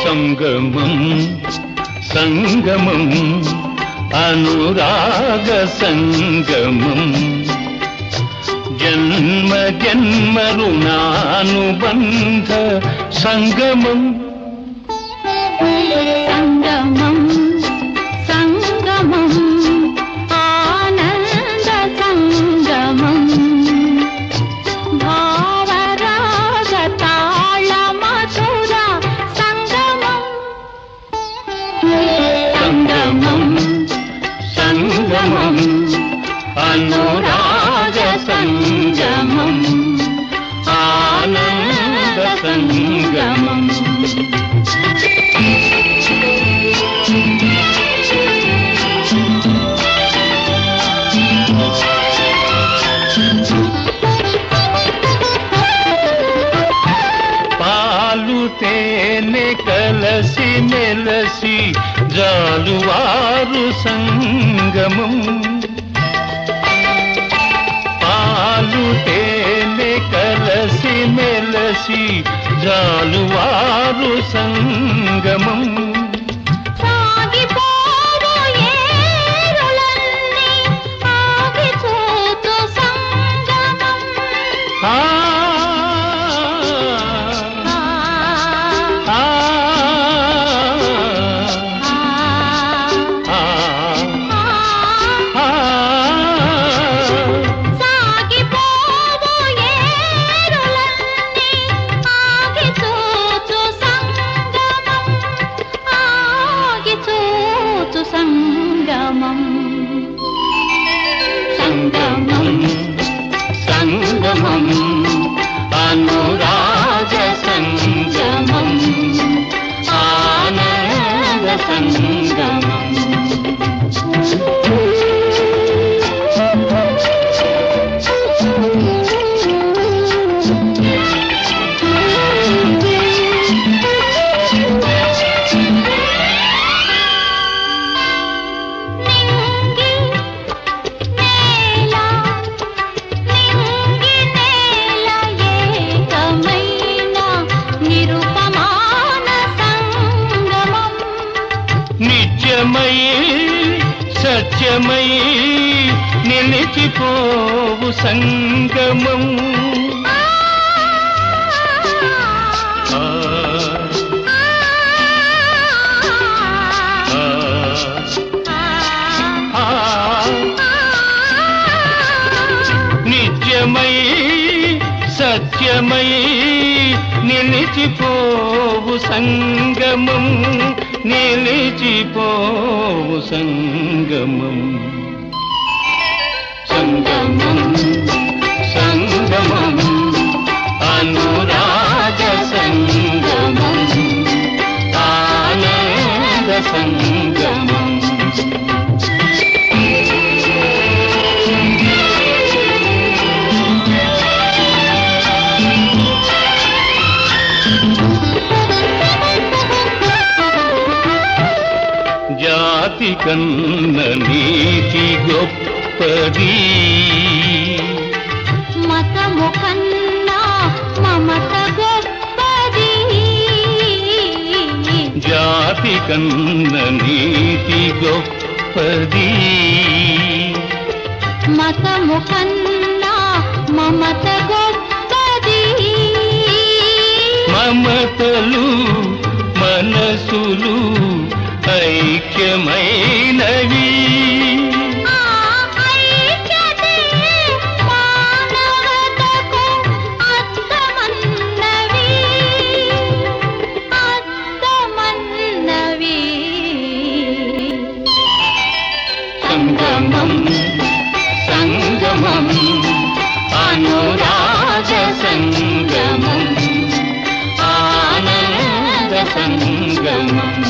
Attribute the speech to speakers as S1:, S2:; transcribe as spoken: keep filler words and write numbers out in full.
S1: సంగమం సంగమం అనురాగ సంగమం జన్మ జన్మ రుణానుబంధ సంగమం
S2: సంగమం సంగమం ఆనంద సంగమం భావరాగ తాళ మధుర సంగమం సంగమం
S1: సంగమం అనురాగ సంగమం ఆనంద సంగమం పాలు తేనె కలసి మెలసి జాలువారు సంగమం పాలు తేనె కలసి మెలసి జాలువారు సంగమం
S2: సాగిపోవు ఏరులన్నీ ఆగిపోతు సంగమం
S1: ఆ ఆ
S2: సాగిపోవు ఏరులన్నీ ఆగిపోతు సంగమం ఆగిపోతు సంగమం
S1: సంగమం సంగమం అనురాగ సంగమం ఆనంద సంగమం
S2: నింగి నేల నింగి నేల ఏకమైన నిరుపమాన సంగమం
S1: నిత్యమై సత్యమై నిలిచిపోవు సంగమం
S2: ఆ
S1: ఆ, ఆ, ఆ. నిత్యమై సత్యమై నిలిచిపోవు సంగమం నిలిచిపోవు సంగమం సంగమం సంగమం అనురాగ సంగమం ఆనంద సంగమం జాతి కన్న నీతి గొప్పది
S2: మతము కన్నా మమత గొప్పది
S1: జాతి కన్న నీతి గొప్పది
S2: మతము కన్నా మమత గొప్పది
S1: మమతలు మనసులు ఐక్యమైనవి
S2: ఆ ఐక్యతే మానవతకు అర్థమన్నవి అర్థమన్నవి
S1: సంగమం సంగమం అనురాగ సంగమం ఆనంద సంగమం